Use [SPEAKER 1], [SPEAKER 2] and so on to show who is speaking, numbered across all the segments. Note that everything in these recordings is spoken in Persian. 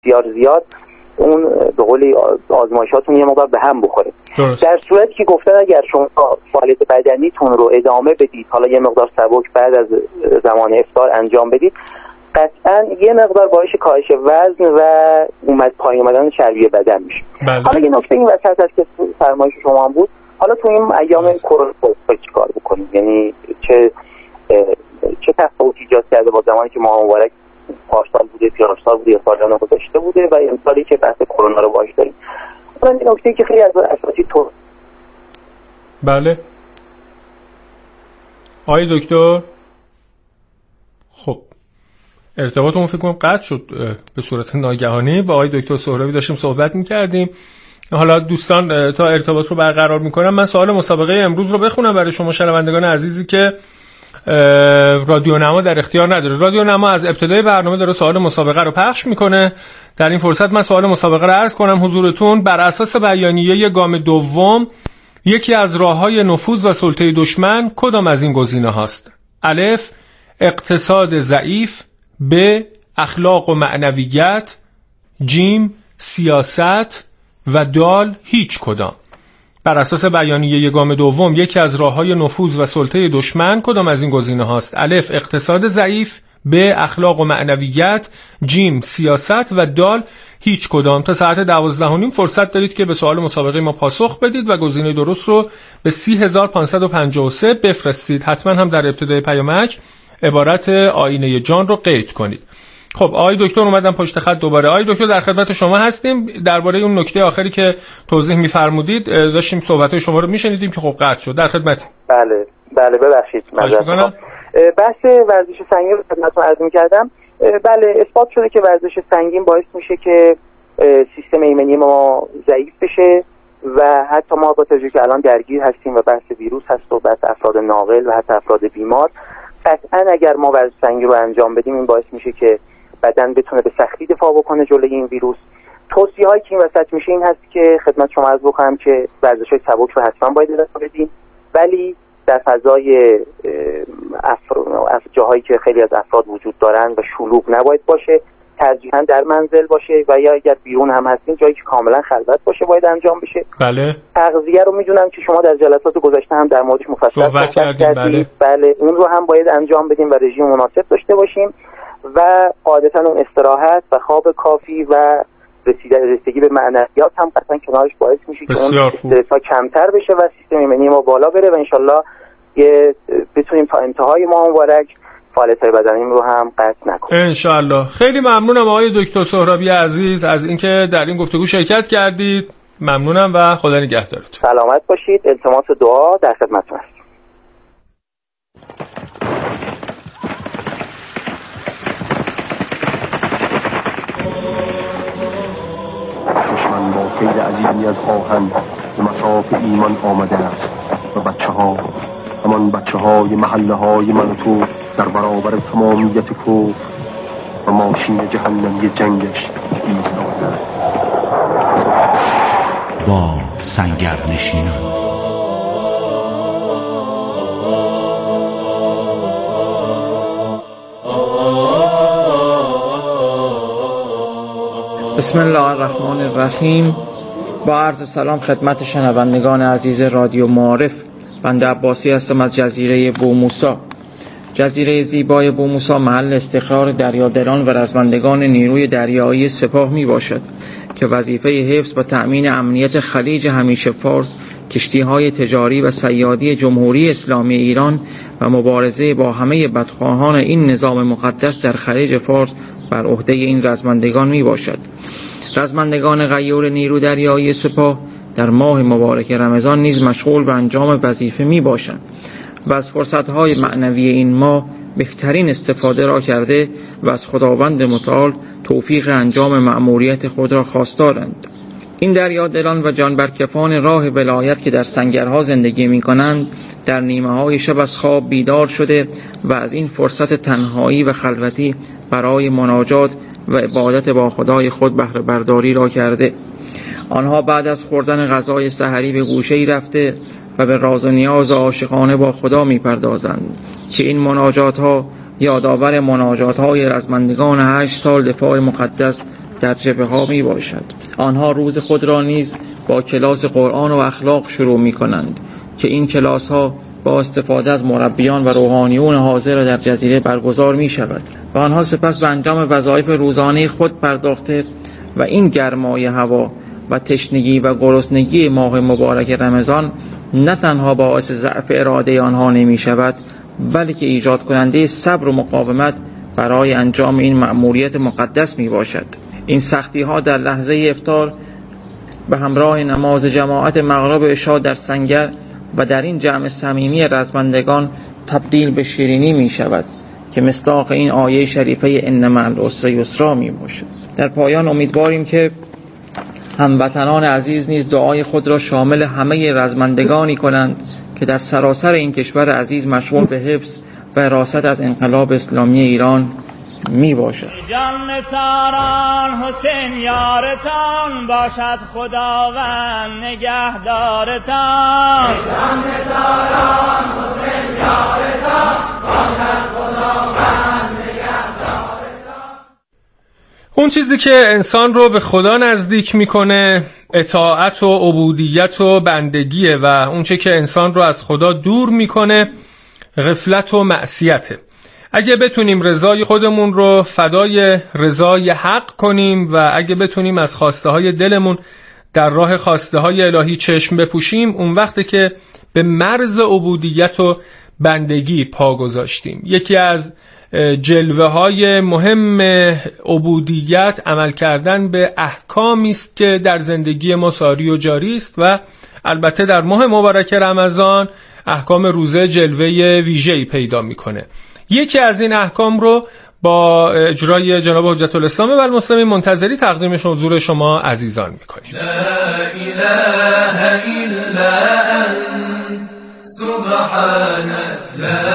[SPEAKER 1] بسیار زیاد اون به قولی آزمایشاتون یه مقدار به هم بخوره. در صورتی که گفتن اگر شما فعالیت بدنیتون رو ادامه بدید، حالا یه مقدار سبک بعد از زمان افطار انجام بدید، قطعا یه مقدار باعث کاهش وزن و پایین اومدن چربی بدن میشه. حالا یه نکته این وسط هست که فرمایش شما هم بود، حالا تو این ایام کرونا چیکار بکنیم؟ یعنی چه تفاوتی ایجاد کرده با زمانی که ماه مبارک پارسال بوده، پیرامسال بوده یا سالانه گذشته بوده و امسالی که بحث کرونا رو باهاش داریم. این نکته که خیلی از اساسی تو.
[SPEAKER 2] بله آقای دکتر، خب ارتباطمون فکر کنم قطع شد به صورت ناگهانی. با آقای دکتر سهرابی داشتیم صحبت می‌کردیم. حالا دوستان تا ارتباط رو برقرار می‌کنم، من سوال مسابقه امروز رو بخونم برای شما شنوندگان عزیزی که رادیو نما در اختیار نداره. رادیو نما از ابتدای برنامه داره سوال مسابقه رو پخش میکنه. در این فرصت من سوال مسابقه رو عرض کنم حضورتون. بر اساس بیانیه گام دوم، یکی از راه‌های نفوذ و سلطه دشمن کدام از این گزینه هاست؟ الف اقتصاد ضعیف، ب اخلاق و معنویت، جیم سیاست و دال هیچ کدام. بر اساس بیانیه گام دوم، یکی از راه‌های نفوذ و سلطه دشمن کدام از این گزینه هاست؟ الف اقتصاد ضعیف، ب اخلاق و معنویت، جیم سیاست و دال هیچ کدام. تا ساعت 12:30 فرصت دارید که به سوال مسابقه ما پاسخ بدید و گزینه درست رو به 30553 بفرستید. حتما هم در ابتدای پیامک عبارت آینه جان رو قید کنید. خب آقای دکتر اومدن پشت خط دوباره. آقای دکتر در خدمت شما هستیم. درباره اون نکته آخری که توضیح می‌فرمودید داشتیم صحبت‌های شما رو می‌شنیدیم که خب قطع شد. در خدمت.
[SPEAKER 1] بله ببخشید. بحث ورزش سنگین رو خدمتتون عرض می‌کردم. بله اثبات شده که ورزش سنگین باعث میشه که سیستم ایمنی ما ضعیف بشه و حتی ما با توجه که الان درگیر هستیم و بحث ویروس هست و بحث افراد ناقل و حتی افراد بیمار، قطعاً اگر ما ورزش سنگین رو انجام بدیم این باعث میشه که بدن بتونه به سختی دفاع بکنه جلوی این ویروس. توصیه‌هایی که این وسط میشه این هست که خدمت شما عرض بکنم که ورزش‌های سبک رو حتما باید ادامه بدیم، ولی در فضای جاهایی که خیلی از افراد وجود دارن و شلوغ نباید باشه، ترجیحاً در منزل باشه و یا اگر بیرون هم هستین جایی که کاملا خلوت باشه باید انجام بشه.
[SPEAKER 2] بله.
[SPEAKER 1] تغذیه رو میدونم که شما در جلسات گذشته هم در موردش مفصل صحبت کردید. بله اون رو هم باید انجام بدیم و رژیم مناسب داشته باشیم و قاعدتاً اون استراحت و خواب کافی و رسیدگی به معنویات هم قطعاً کنارش باعث میشه که اون استرس کمتر بشه و سیستم ایمنی ما بالا بره و انشالله بتونیم تا انتهای ماه مبارک فعالیت‌های بدنیم رو هم قطع نکنیم
[SPEAKER 2] انشالله. خیلی ممنونم آقای دکتر سهرابی عزیز از اینکه در این گفتگو شرکت کردید. ممنونم و خدا نگهدارتون.
[SPEAKER 1] سلامت باشید. التماس دعا در خدمتتون هستم.
[SPEAKER 3] دشمن با کید عظیمی از آهن به مصاف ایمان آمده است و همان بچه های محله های من و تو در برابر تمامیت کفر و ماشین جهنمی جنگش ایستاده.
[SPEAKER 4] با سنگرنشینان
[SPEAKER 5] بسم الله الرحمن الرحیم. با عرض سلام خدمت شنوندگان عزیز رادیو معارف، بنده عباسی هستم از جزیره بوموسا. جزیره زیبای بوموسا محل استقرار دریادلان و رزمندگان نیروی دریایی سپاه می باشد که وظیفه حفظ و تأمین امنیت خلیج همیشه فارس، کشتی‌های تجاری و صیادی جمهوری اسلامی ایران و مبارزه با همه بدخواهان این نظام مقدس در خلیج فارس بر عهده این رزمندگان می باشد. رزمندگان غیور نیرو دریایی سپاه در ماه مبارک رمضان نیز مشغول به انجام وظیفه می باشند و از فرصت‌های معنوی این ماه بهترین استفاده را کرده و از خداوند متعال توفیق انجام مأموریت خود را خواستارند. این دریادلان و جانبرکفان راه ولایت که در سنگرها زندگی می کنند در نیمه‌های شب از خواب بیدار شده و از این فرصت تنهایی و خلوتی برای مناجات و عبادت با خدای خود بهره برداری را کرده. آنها بعد از خوردن غذای سحری به گوشه‌ای رفته و به راز و نیاز عاشقانه با خدا می پردازند که این مناجات ها یادآور مناجات های رزمندگان 8 سال دفاع مقدس در جبهه‌ها می باشد. آنها روز خود را نیز با کلاس قرآن و اخلاق شروع می کنند که این کلاس ها با استفاده از مربیان و روحانیون حاضر در جزیره برگزار می شود و آنها سپس به انجام وظایف روزانه خود پرداخته و این گرمای هوا و تشنگی و گرسنگی ماه مبارک رمضان نه تنها باعث ضعف اراده آنها نمی شود بلکه ایجاد کننده صبر و مقاومت برای انجام این مأموریت مقدس می باشد. این سختی ها در لحظه افطار به همراه نماز جماعت مغرب عشا در سنگر و در این جمع صمیمی رزمندگان تبدیل به شیرینی می شود که مصداق این آیه شریفه ان مع العسر یسرا می باشد. در پایان امیدواریم که هموطنان عزیز نیز دعای خود را شامل همه رزمندگانی کنند که در سراسر این کشور عزیز مشغول به حفظ و حراست از انقلاب اسلامی ایران می باشد.
[SPEAKER 6] جان نثاران حسین یارتان باشد خداوند نگهدارتان. جان نثاران حسین یارتان باشد خداوند نگهدارتان.
[SPEAKER 2] اون چیزی که انسان رو به خدا نزدیک میکنه اطاعت و عبودیت و بندگیه و اون چیزی که انسان رو از خدا دور میکنه غفلت و معصیته. اگه بتونیم رضای خودمون رو فدای رضای حق کنیم و اگه بتونیم از خواسته های دلمون در راه خواسته های الهی چشم بپوشیم، اون وقته که به مرز عبودیت و بندگی پا گذاشتیم. یکی از جلوه های مهم عبودیت عمل کردن به احکامی است که در زندگی ما ساری و جاری است و البته در ماه مبارک رمضان احکام روزه جلوه ویژه‌ای پیدا میکنه. یکی از این احکام رو با اجرای جناب حجت الاسلام و المسلمین منتظری تقدیمش حضور شما عزیزان میکنیم.
[SPEAKER 7] لا اله الا انت سبحانك لا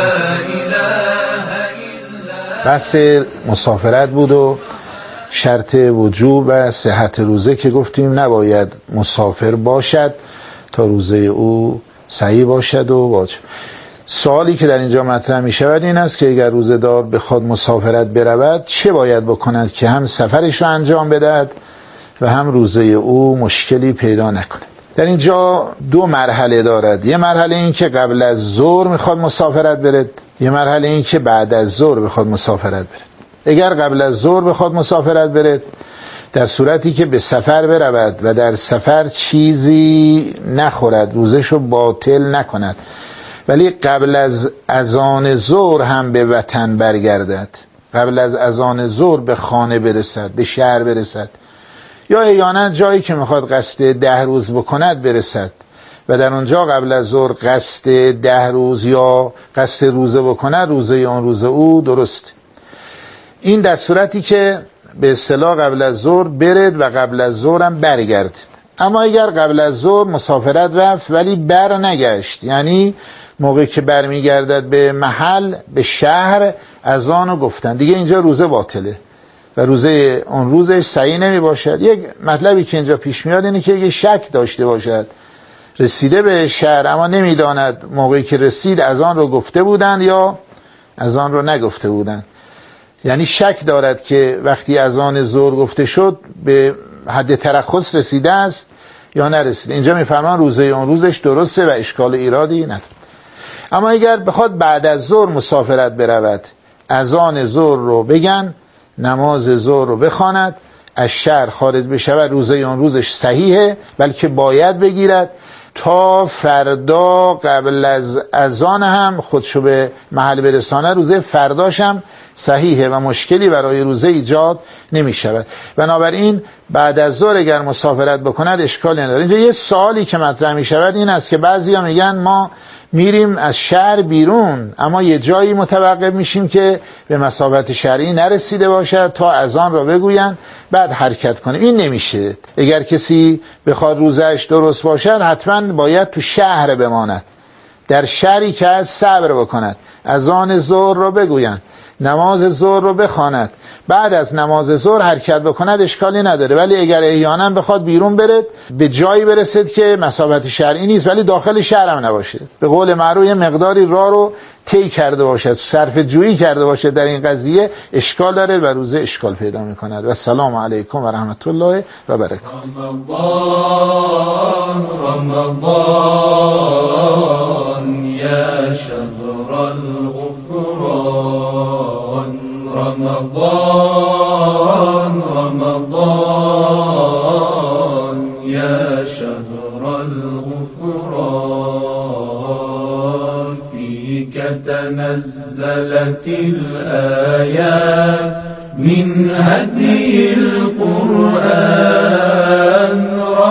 [SPEAKER 7] اله الا.
[SPEAKER 8] بحث مسافرت بود و شرط وجوب و صحت روزه که گفتیم نباید مسافر باشد تا روزه او صحیح باشد و واجب. سوالی که در اینجا مطرح می شود این است که اگر روزه دار بخواد مسافرت برود چه باید بکند که هم سفرش رو انجام بدهد و هم روزه او مشکلی پیدا نکند. در اینجا دو مرحله دارد. یه مرحله این که قبل از ظهر میخواد مسافرت برد، یه مرحله این که بعد از ظهر بخواد مسافرت برد. اگر قبل از ظهر بخواد مسافرت برد در صورتی که به سفر برود و در سفر چیزی نخورد روزش رو باطل نکند ولی قبل از اذان ظهر هم به وطن برگردد، قبل از اذان ظهر به خانه برسد، به شهر برسد یا احیانا جایی که میخواد قصد 10 روز بکند برسد و در اونجا قبل از ظهر قصد 10 روز یا قصد روزه بکند، روزه اون روزه او درست. این در صورتی که به اصطلاح قبل از ظهر برد و قبل از ظهر هم برگرد. اما اگر قبل از ظهر مسافرت رفت ولی بر نگشت، یعنی موقعی که برمیگردد به محل، به شهر، اذانو گفتن دیگه، اینجا روزه باطله و روزه اون روزش صحیح نمی باشد. یک مطلبی که اینجا پیش میاد اینه که اگه شک داشته باشد، رسیده به شهر اما نمیداند موقعی که رسید اذان رو گفته بودند یا اذان رو نگفته بودند، یعنی شک دارد که وقتی اذان ظهر گفته شد به حد ترخص رسیده است یا نرسیده، اینجا میفرمان روزه اون روزش درسته و اشکال ایرادی نداره. اما اگر بخواد بعد از ظهر مسافرت برود، اذان ظهر رو بگن، نماز ظهر رو بخواند، از شهر خارج بشود، روزه اون روزش صحیحه، بلکه باید بگیرد تا فردا قبل از اذان هم خودشو به محل برسانه، روزه فرداش هم صحیحه و مشکلی برای روزه ایجاد نمی شود. بنابراین بعد از ظهر اگر مسافرت بکند اشکالی نداره. اینجا یه سوالی که مطرح می شود این است که بعضیا میگن ما میریم از شهر بیرون اما یه جایی متوقف میشیم که به مسافت شرعی نرسیده باشد تا اذان را بگوین بعد حرکت کنیم. این نمیشه. اگر کسی بخواد روزش درست باشد حتما باید تو شهر بماند، در شهری که از صبر بکند، اذان ظهر را بگوین، نماز ظهر رو بخواند، بعد از نماز ظهر حرکت بکند اشکالی نداره، ولی اگر احیانا بخواد بیرون بره به جایی برسد که مسافت شرعی نیست ولی داخل شهر هم نباشه، به قول معروف یه مقداری راه رو طی کرده باشد، صرف جویی کرده باشد در این قضیه، اشکال داره و روزه اشکال پیدا میکند. و السلام علیکم و رحمت الله و برکاته.
[SPEAKER 7] رمضان یا شهر الغفران، رمضان رمضان یا شهر الغفران، فيك تنزلت الآيات من هدي القرآن،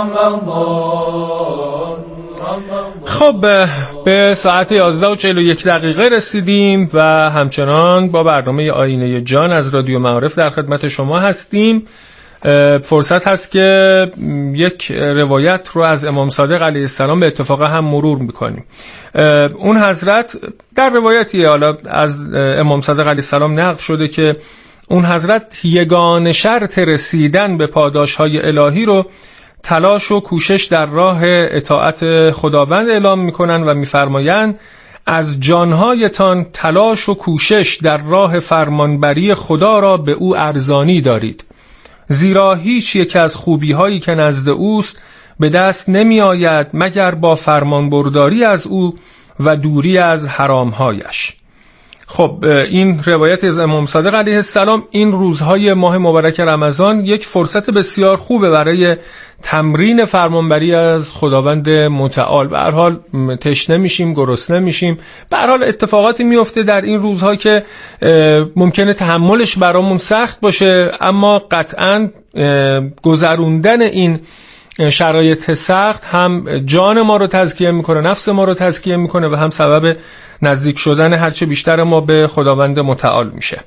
[SPEAKER 7] رمضان.
[SPEAKER 2] خب به ساعت 11:41 رسیدیم و همچنان با برنامه آینه جان از رادیو معارف در خدمت شما هستیم. فرصت هست که یک روایت رو از امام صادق علیه السلام به اتفاق هم مرور میکنیم. اون حضرت در روایتی حالا از امام صادق علیه السلام نقل شده که اون حضرت یگان شرط رسیدن به پاداش‌های الهی رو تلاش و کوشش در راه اطاعت خداوند اعلام میکنن و میفرمایند از جانهایتان تلاش و کوشش در راه فرمانبری خدا را به او ارزانی دارید، زیرا هیچ یک از خوبی‌هایی که نزد اوست به دست نمی آید مگر با فرمانبرداری از او و دوری از حرامهایش. خب این روایت از امام صادق علیه السلام این روزهای ماه مبارک رمضان یک فرصت بسیار خوبه برای تمرین فرمانبری از خداوند متعال. به هر حال تشنه میشیم، گرسنه میشیم، به هر حال اتفاقاتی میفته در این روزها که ممکنه تحملش برامون سخت باشه، اما قطعاً گذروندن این شرایط سخت هم جان ما رو تزکیه میکنه، نفس ما رو تزکیه میکنه و هم سبب نزدیک شدن هرچه بیشتر ما به خداوند متعال میشه.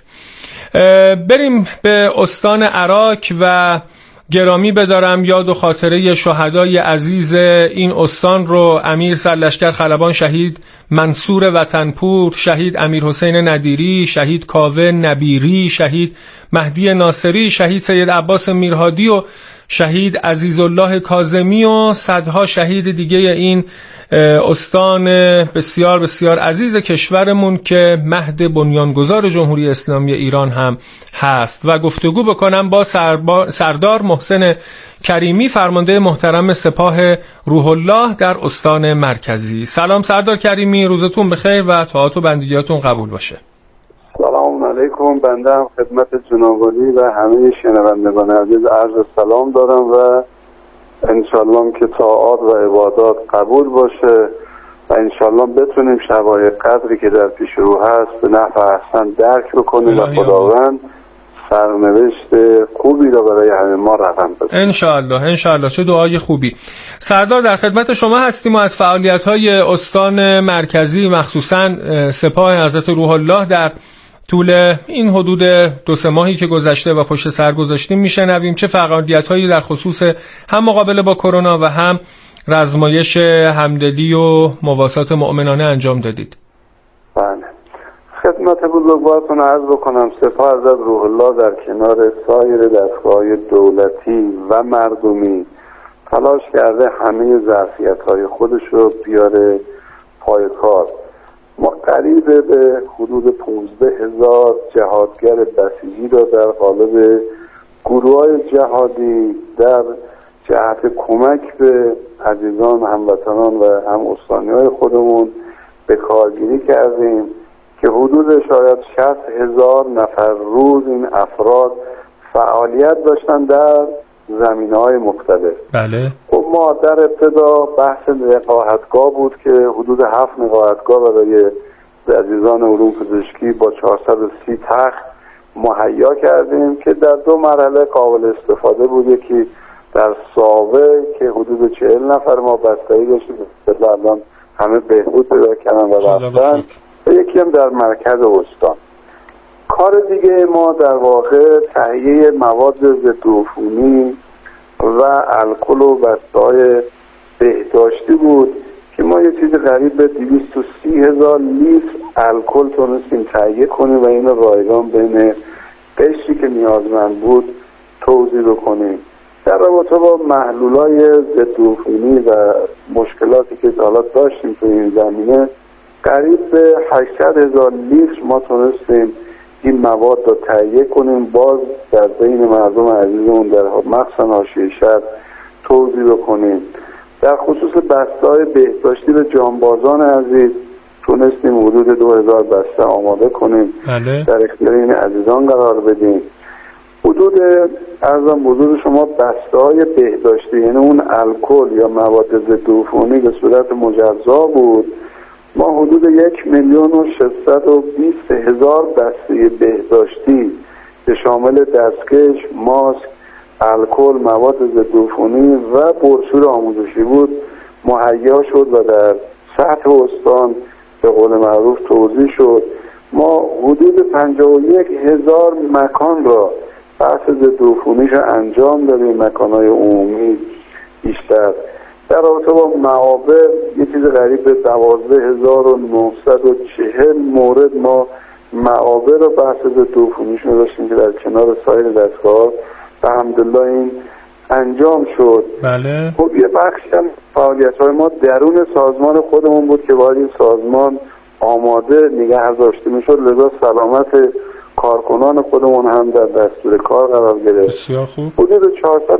[SPEAKER 2] بریم به استان عراق و گرامی بدارم یاد و خاطره شهدای عزیز این استان رو، امیر سرلشکر خلبان شهید منصور وطنپور، شهید امیر حسین ندیری، شهید کاوه نبیری، شهید مهدی ناصری، شهید سید عباس میرهادی و شهید عزیزالله کاظمی و صدها شهید دیگه این استان بسیار بسیار عزیز کشورمون که مهد بنیانگذار جمهوری اسلامی ایران هم هست و گفتگو بکنم با سردار محسن کریمی، فرمانده محترم سپاه روح الله در استان مرکزی. سلام سردار کریمی، روزتون بخیر و طاعات و بندگیاتون قبول باشه.
[SPEAKER 9] سلام علیکم. بنده هم خدمت جناب عالی و همه شنوندگان عزیز عرض سلام دارم و انشالله که طاعات و عبادات قبول باشه و انشالله بتونیم شبای قدری که در پیش رو هست به نفع احسن درک بکنیم و خداوند سرنوشت خوبی را برای همه ما رقم بده
[SPEAKER 2] انشالله. چه دعای خوبی. سردار در خدمت شما هستیم و از فعالیت‌های استان مرکزی مخصوصاً سپاه حضرت روح الله در طول این حدود 2-3 ماهی که گذشته و پشت سر گذاشتیم میشنویم چه فعالیت‌هایی در خصوص هم مقابله با کرونا و هم رزمایش همدلی و مواسات مؤمنانه انجام دادید.
[SPEAKER 9] بله. خدمت بزرگوارتون عرض بکنم سپاه حضرت روح الله در کنار سایر دستگاه‌های دولتی و مردمی تلاش کرده همه ظرفیت‌های خودش رو بیاره پای کار. ما قریب به حدود 15,000 جهادگر بسیجی را در قالب گروه‌های جهادی در جهت کمک به عزیزان هموطنان و هم استانی‌های خودمون به کارگیری کردیم که حدود شاید 60,000 نفر روز این افراد فعالیت داشتن در زمینه‌های مختلف.
[SPEAKER 2] بله.
[SPEAKER 9] خب ما در ابتدا بحث نقاهتگاه بود که حدود 7 نقاهتگاه برای عزیزان علوم پزشکی با 430 تخت مهیا کردیم که در 2 مرحله قابل استفاده بود. یکی در ساوه که حدود 40 نفر ما بستری داشتیم، الان همه بهبود پیدا کردن و رفتن، و یکی هم در مرکز استان. کار دیگه ما در واقع تهیه مواد ضد عفونی و الکل و بسته‌های بهداشتی بود که ما یه چیز قریب به 230,000 لیتر الکل تونستیم تهیه کنیم و این رایگان بین قشری که نیازمند بود توزیع بکنیم. در رابطه با محلولای ضد عفونی و مشکلاتی که حالا داشتیم تو این زمینه، قریب به 800,000 لیتر ما تونستیم این مواد رو تهیه کنیم، باز در بین مردم عزیزمون در مخصوصا حاشیه شهر توزیع بکنیم. در خصوص بسته‌های بهداشتی به جانبازان عزیز تونستیم حدود 2000 بسته آماده کنیم، در اختیار این عزیزان قرار بدیم. حدود شما بسته‌های بهداشتی، یعنی اون الکل یا مواد ضد عفونی به صورت مجزا بود، ما حدود 1,620,000 بسته بهداشتی که شامل دستکش، ماسک، الکل، مواد ضد عفونی و برشور آموزشی بود مهیا شد و در سطح استان به قول معروف توزیع شد. ما حدود 51,000 مکان را بحث ضد عفونیش انجام دادیم، مکان‌های عمومی بیشتر. در رابطه با معابر یه چیز قریب به 12,940 مورد ما معابر رو بحث ضد عفونیش داشتیم که در کنار سایر دستگاه الحمدلله این انجام شد.
[SPEAKER 2] بله.
[SPEAKER 9] خب یه بخشی هم فعالیت‌های ما درون سازمان خودمون بود که باید این سازمان آماده نگه داشته میشد، لذا سلامت کارکنان خودمون هم در دستور کار قرار گرفت.
[SPEAKER 2] بسیار خوب.
[SPEAKER 9] حدود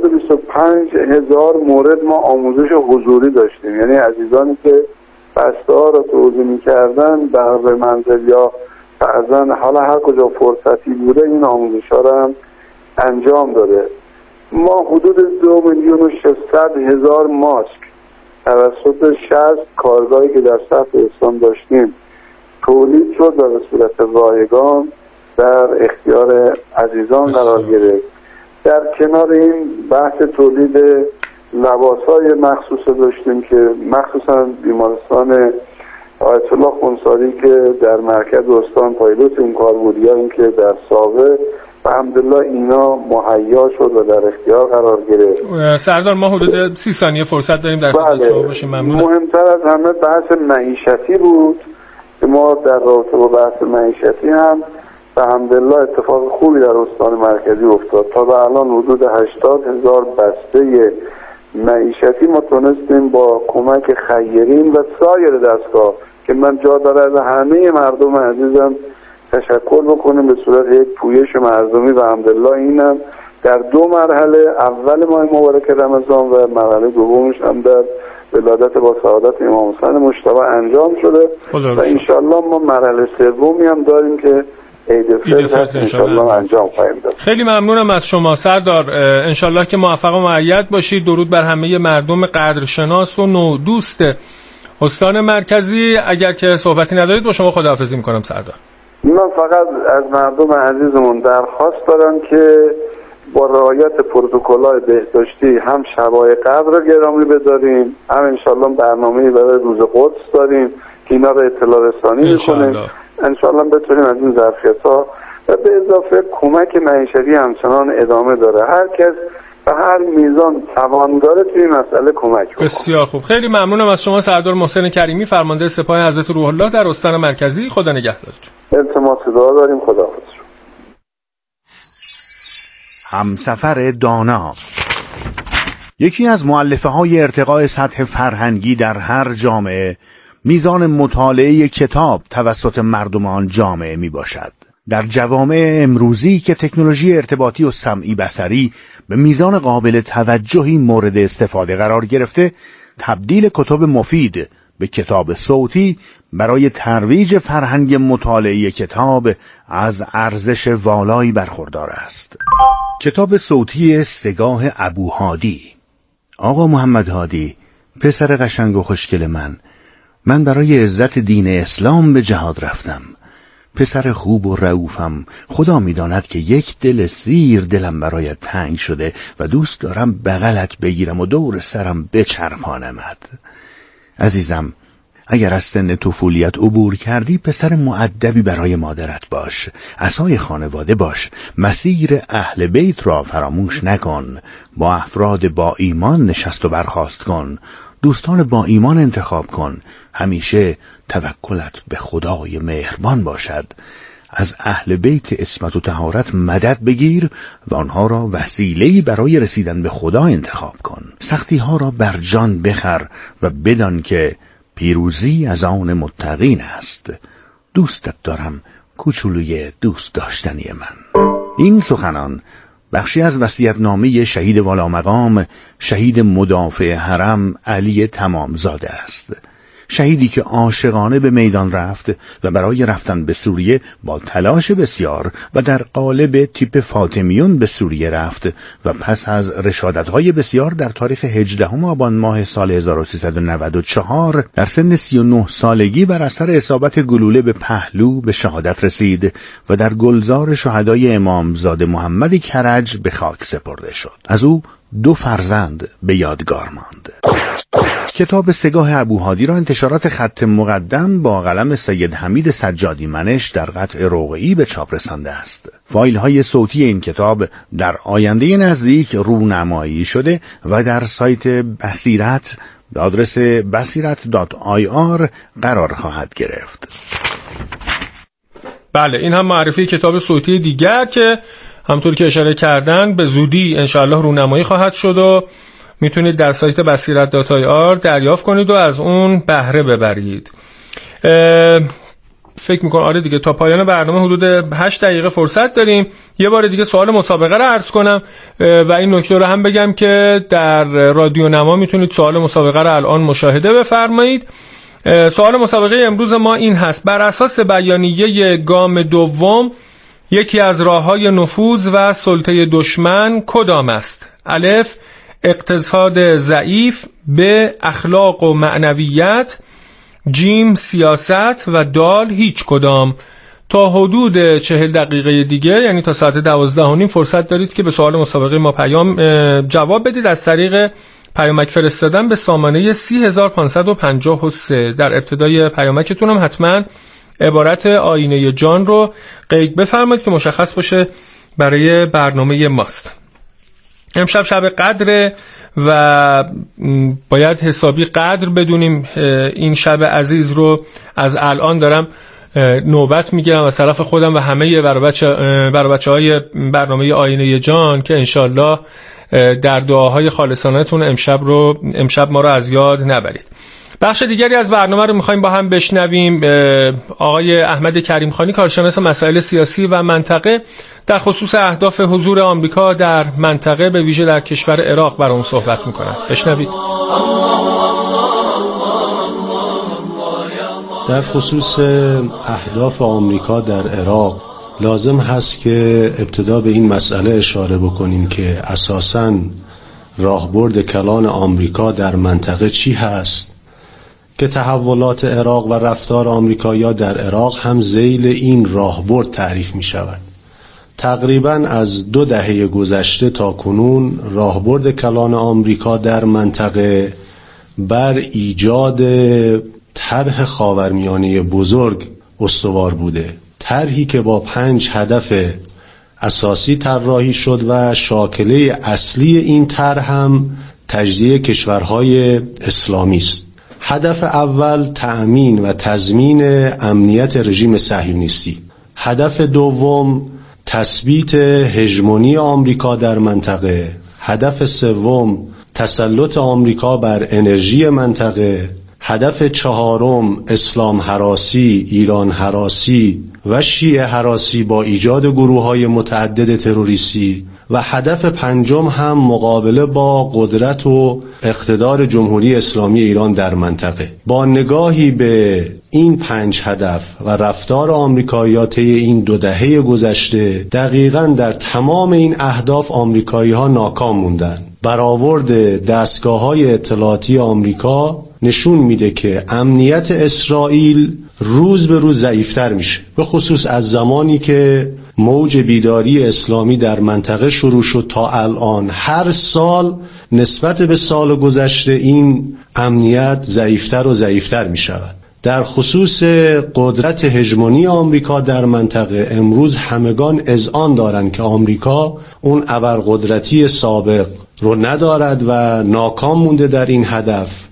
[SPEAKER 9] 425,000 مورد ما آموزش حضوری داشتیم، یعنی عزیزانی که بسته ها را توزیع می‌کردن به منزل یا فرزن حالا هر کجا فرصتی بوده این آموزش ها را هم انجام داده. ما حدود 2,600,000 ماسک توسط 60 کارگاهی که در سطح استان داشتیم تولید شد و به صورت رایگان در اختیار عزیزان قرار گرفت. در کنار این بحث تولید لباس‌های مخصوص داشتیم که مخصوصا بیمارستان آیت الله خونساری که در مرکز استان پایلوت این کار بود یا اینکه در ساوه الحمدلله اینا مهیا شد و در اختیار قرار گرفت.
[SPEAKER 2] سردار ما حدود 30 ثانیه فرصت داریم در خدمت شما باشیم. ممنونم.
[SPEAKER 9] مهمتر از همه بحث معیشتی بود که ما در رابطه با بحث معیشتی هم الحمدلله اتفاق خوبی در استان مرکزی افتاد. تا به الان حدود 80,000 بسته معیشتی ما تونستیم با کمک خیرین و سایر دستگاه که من جا داره از همه مردم عزیزم تشکر بکنیم به صورت یک پویش مردمی و الحمدلله اینم در 2 مرحله، اول ماه مبارک رمضان و مرحله دومش هم در ولادت با سعادت امام حسین مجتبی انجام شده و انشالله ما مرحله سومی هم داریم که عید فطر انشالله انجام خواهیم داد.
[SPEAKER 2] خیلی ممنونم از شما سردار، انشالله که موفق و مؤید باشید. درود بر همه مردم قدرشناس و نودوست استان مرکزی. اگر که صحبتی ندارید با شما خداحافظی میکنم سردار.
[SPEAKER 9] من فقط از مردم عزیزمون درخواست دارم که با رعایت پروتکل‌های بهداشتی هم شبای قدر رو گرامی بداریم، هم انشالله برنامه‌ای برای روز قدس داریم که اینا رو اطلاع رسانی میکنیم، انشالله بتونیم از این ظرفیت‌ها و به اضافه کمک معیشتی همچنان ادامه داره. هر کس به هر میزان توان داره توی مسئله کمک بکنه.
[SPEAKER 2] بسیار خوب، خیلی ممنونم از شما سردار محسن کریمی، فرمانده سپاه حضرت روح الله در استان مرکزی. خدا نگهدارتون.
[SPEAKER 9] التماس دعا داریم. خداحافظ.
[SPEAKER 4] همسفر دانا یکی از مؤلفه های ارتقاء سطح فرهنگی در هر جامعه میزان مطالعه کتاب توسط مردم آن جامعه می باشد. در جوامع امروزی که تکنولوژی ارتباطی و سمعی بصری به میزان قابل توجهی مورد استفاده قرار گرفته، تبدیل کتب مفید به کتاب صوتی برای ترویج فرهنگ مطالعه کتاب از ارزش والایی برخوردار است. کتاب صوتی سگاه ابوهادی. آقا محمد هادی، پسر قشنگ و خوشگل من برای عزت دین اسلام به جهاد رفتم. پسر خوب و رئوفم، خدا میداند که یک دل سیر دلم برایت تنگ شده و دوست دارم بغلت بگیرم و دور سرم بچرخانمت. عزیزم، اگر از سن طفولیت عبور کردی پسر مؤدبی برای مادرت باش، عصای خانواده باش، مسیر اهل بیت را فراموش نکن، با افراد با ایمان نشست و برخاست کن دوستان با ایمان انتخاب کن. همیشه توکلت به خدای مهربان باشد. از اهل بیت عصمت و طهارت مدد بگیر و آنها را وسیله‌ای برای رسیدن به خدا انتخاب کن. سختی ها را بر جان بخر و بدان که پیروزی از آن متقین است. دوستت دارم کوچولوی دوست داشتنی من. این سخنان بخشی از وصیت‌نامه شهید والامقام، شهید مدافع حرم علی تمامزاده است. شهیدی که عاشقانه به میدان رفت و برای رفتن به سوریه با تلاش بسیار و در قالب تیپ فاطمیون به سوریه رفت و پس از رشادت‌های بسیار در تاریخ 18 آبان ماه سال 1394 در سن 39 سالگی بر اثر اصابت گلوله به پهلو به شهادت رسید و در گلزار شهدای امامزاده محمد کرج به خاک سپرده شد. از او 2 فرزند به یادگار ماند. کتاب سگاه ابوهادی را انتشارات خط مقدم با قلم سید حمید سجادی منش در قطع رقعی به چاپ رسانده است. فایل های صوتی این کتاب در آینده نزدیک رونمایی شده و در سایت بصیرت به آدرس basirat.ir قرار خواهد گرفت.
[SPEAKER 2] بله، این هم معرفی کتاب صوتی دیگر که همطور که اشاره کردن به زودی انشاءالله رونمایی خواهد شد و میتونید در سایت basirat.ir دریافت کنید و از اون بهره ببرید. فکر میکنم آره دیگه تا پایان برنامه حدود 8 دقیقه فرصت داریم. یه بار دیگه سوال مسابقه رو عرض کنم و این نکته رو هم بگم که در رادیو نما میتونید سوال مسابقه رو الان مشاهده بفرمایید. سوال مسابقه امروز ما این هست: بر اساس بیانیه گام دوم یکی از راه‌های نفوذ و سلطه دشمن کدام است؟ الف اقتصاد ضعیف، ب اخلاق و معنویت، جیم سیاست و دال هیچ کدام. تا حدود 40 دقیقه دیگه یعنی تا ساعت 12:30 فرصت دارید که به سوال مسابقه ما پیام جواب بدید از طریق پیامک فرستادن به سامانه 30553. در ابتدای پیامکتون هم حتما عبارت آینه جان رو قید بفرمایید که مشخص باشه برای برنامه ماست. امشب شب قدره و باید حسابی قدر بدونیم. این شب عزیز رو از الان دارم نوبت میگیرم از طرف خودم و همه برای بچه‌های برنامه آینه جان که انشالله در دعاهای خالصانه‌تون امشب ما رو از یاد نبرید. بخش دیگری از برنامه رو میخوایم با هم بشنویم. آقای احمد کریمخانی کارشناس مسائل سیاسی و منطقه در خصوص اهداف حضور آمریکا در منطقه به ویژه در کشور عراق برامون صحبت میکنن. بشنوید.
[SPEAKER 10] در خصوص اهداف آمریکا در عراق لازم هست که ابتدا به این مسئله اشاره بکنیم که اساساً راهبرد کلان آمریکا در منطقه چی هست که تحولات عراق و رفتار آمریکایی‌ها در عراق هم ذیل این راهبرد تعریف می شود. تقریباً از 2 دهه گذشته تا کنون راهبرد کلان آمریکا در منطقه بر ایجاد طرح خاورمیانه بزرگ استوار بوده. طرحی که با 5 هدف اساسی طراحی شد و شاکله اصلی این طرح هم تجزیه کشورهای اسلامی است. هدف اول تأمین و تضمین امنیت رژیم صهیونیستی. هدف دوم تثبیت هژمونی آمریکا در منطقه. هدف سوم تسلط آمریکا بر انرژی منطقه. هدف چهارم اسلام هراسی، ایران هراسی و شیعه هراسی با ایجاد گروه‌های متعدد تروریستی و هدف پنجم هم مقابله با قدرت و اقتدار جمهوری اسلامی ایران در منطقه. با نگاهی به این 5 هدف و رفتار آمریکایی‌ها طی این 2 دهه گذشته دقیقاً در تمام این اهداف آمریکایی‌ها ناکام موندن. برآورد دستگاه‌های اطلاعاتی آمریکا نشون میده که امنیت اسرائیل روز به روز ضعیفتر میشه، به خصوص از زمانی که موج بیداری اسلامی در منطقه شروع شد تا الان. هر سال نسبت به سال گذشته این امنیت ضعیفتر و ضعیفتر میشود. در خصوص قدرت هژمونی آمریکا در منطقه امروز همگان اذعان دارند که آمریکا اون ابرقدرتی سابق رو ندارد و ناکام مونده در این هدف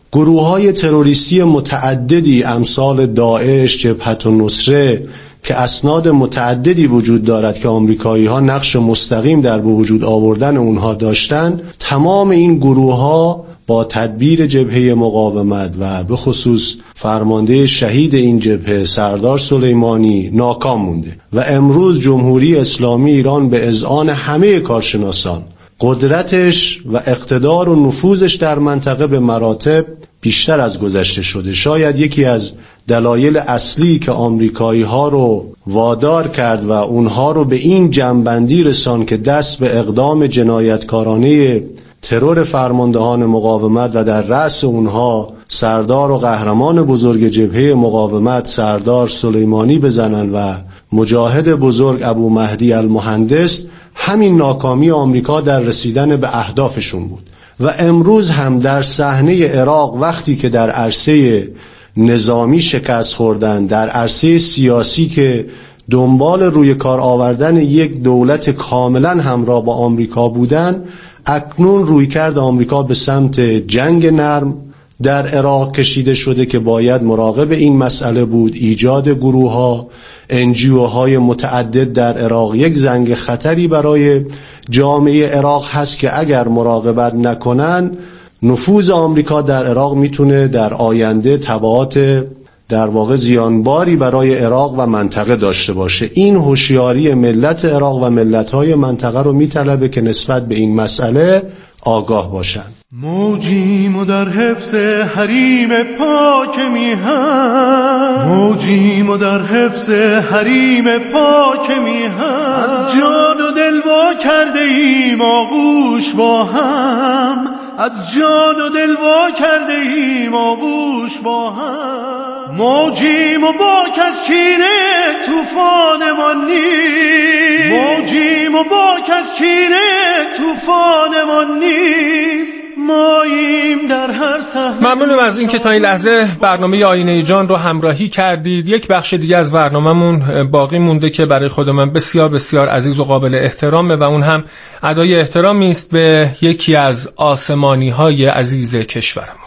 [SPEAKER 10] گروه‌های تروریستی متعددی امثال داعش، جبهة النصره که اسناد متعددی وجود دارد که آمریکایی‌ها نقش مستقیم در به وجود آوردن اونها داشتند، تمام این گروه‌ها با تدبیر جبهه مقاومت و به خصوص فرمانده شهید این جبهه سردار سلیمانی ناکام مونده و امروز جمهوری اسلامی ایران به اذعان همه کارشناسان قدرتش و اقتدار و نفوذش در منطقه به مراتب بیشتر از گذشته شده. شاید یکی از دلایل اصلی که آمریکایی‌ها رو وادار کرد و اونها رو به این جنبندی رسان که دست به اقدام جنایتکارانه ترور فرماندهان مقاومت و در رأس اونها سردار و قهرمان بزرگ جبهه مقاومت سردار سلیمانی بزنن و مجاهد بزرگ ابو مهدی المهندس، همین ناکامی آمریکا در رسیدن به اهدافشون بود. و امروز هم در صحنه عراق وقتی که در عرصه نظامی شکست خوردن، در عرصه سیاسی که دنبال روی کار آوردن یک دولت کاملا همراه با آمریکا بودن، اکنون رویکرد آمریکا به سمت جنگ نرم در عراق کشیده شده که باید مراقب این مسئله بود. ایجاد گروه‌ها، NGO‌های متعدد در عراق یک زنگ خطری برای جامعه عراق هست که اگر مراقبت نکنن نفوذ آمریکا در عراق میتونه در آینده تبعات در واقع زیانباری برای عراق و منطقه داشته باشه. این هوشیاری ملت عراق و ملت‌های منطقه رو میطلبه که نسبت به این مسئله آگاه باشن.
[SPEAKER 7] موجیم و در حفظ حریم پاک میهن، موجیم و در حفظ حریم پاک میهن، از جان و دل وا کرده ایم آغوش با هم، از جان و دل وا کرده ایم آغوش با هم. موجیم و باک از کینه طوفانمان نیست، موجیم و باک از کینه طوفانمان نیست. در هر
[SPEAKER 2] ممنونم از این که تا این لحظه برنامه آینه جان رو همراهی کردید. یک بخش دیگه از برنامه‌مون باقی مونده که برای خود من بسیار بسیار عزیز و قابل احترامه و اون هم ادای احترامی است به یکی از آسمانی‌های عزیز کشورمون.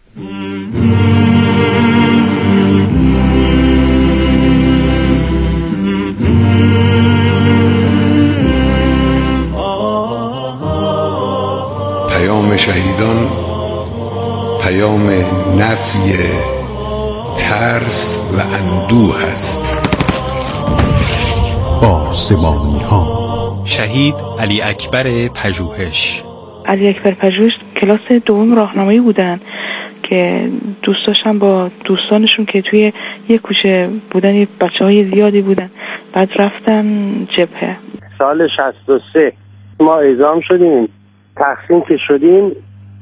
[SPEAKER 11] پیام شهیدان پیام نفی ترس و اندوه است.
[SPEAKER 12] آسمانی‌ها. شهید علی اکبر پژوهش.
[SPEAKER 13] علی اکبر پژوهش کلاس دوم راهنمایی بودن که دوست داشتن با دوستانشون که توی یه کوچه بودن، یه بچه‌های زیادی بودن، بعد رفتن جبهه.
[SPEAKER 14] سال 63 ما اعزام شدیم، تقسیم که شدیم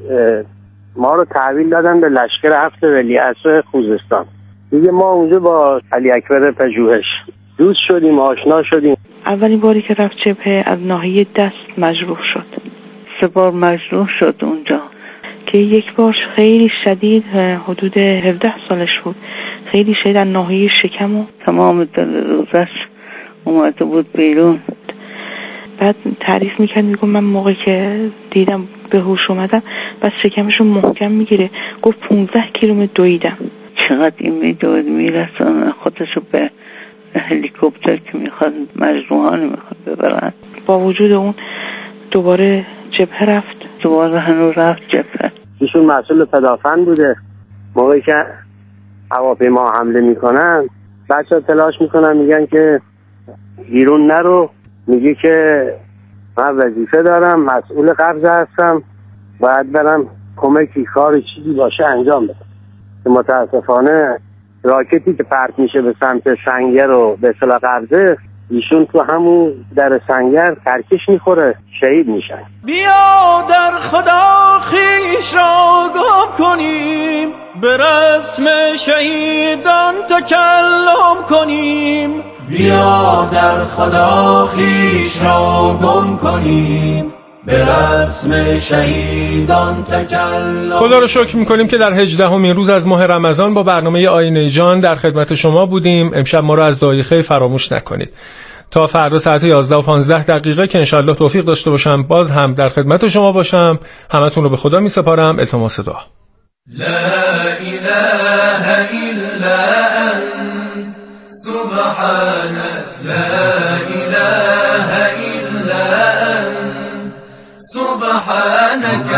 [SPEAKER 14] ما رو تحویل دادن به لشکر 7 ولیعصر خوزستان. دیگه ما اونجا با علی اکبر پژوهش دوست شدیم، آشنا شدیم.
[SPEAKER 13] اولین باری که رفت جبهه از ناحیه دست مجروح شد، 3 بار مجروح شد اونجا که یک بار خیلی شدید، حدود 17 سالش بود، خیلی شدید از ناحیه شکم و تمام روزش اومده بود بیرون. بعد تعریف میکرد، میگم من موقعی که دیدم به هوش اومدم بعد شکمشو محکم میگیره، گفت 15 کیلومتر دویدم. چقدر این میدوید میرسن خودشو به هلیکوپتر که میخواد مجروحان میخواد ببرن. با وجود اون دوباره جبهه رفت، دوباره هنوز رفت جبهه.
[SPEAKER 14] ایشون مسئول پدافند بوده. موقعی که هواپیما حمله میکنن بچه تلاش میکنن، میگن که بیرون نرو، میگه که من وظیفه دارم، مسئول قبضه هستم، باید برم کمکی کار چیزی باشه انجام بدم. متاسفانه راکتی که پرت میشه به سمت سنگر و به اصطلاح قبضه، ایشون تو همون در سنگر ترکش میخوره، شهید میشن.
[SPEAKER 6] بیا در خدا خیش را گم کنیم، به رسم شهیدان تکلم کنیم. بیا در خدا خیش را گم کنیم، به رسم شهیدان تکلم.
[SPEAKER 2] خدا رو شکر میکنیم که در 18مین روز از ماه رمضان با برنامه آینه جان در خدمت شما بودیم. امشب ما رو از دعای خیر فراموش نکنید. تا فردا ساعت 11 و 15 دقیقه که انشالله توفیق داشته باشم باز هم در خدمت شما باشم. همتون رو به خدا میسپارم. التماس دعا.
[SPEAKER 6] لا إله إلا أنت سبحانك لا إله إلا أنت سبحانك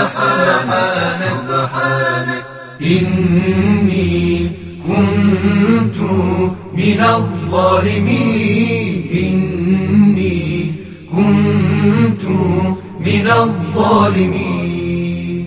[SPEAKER 6] سبحانك إني كنت من الظالمين إني كنت من الظالمين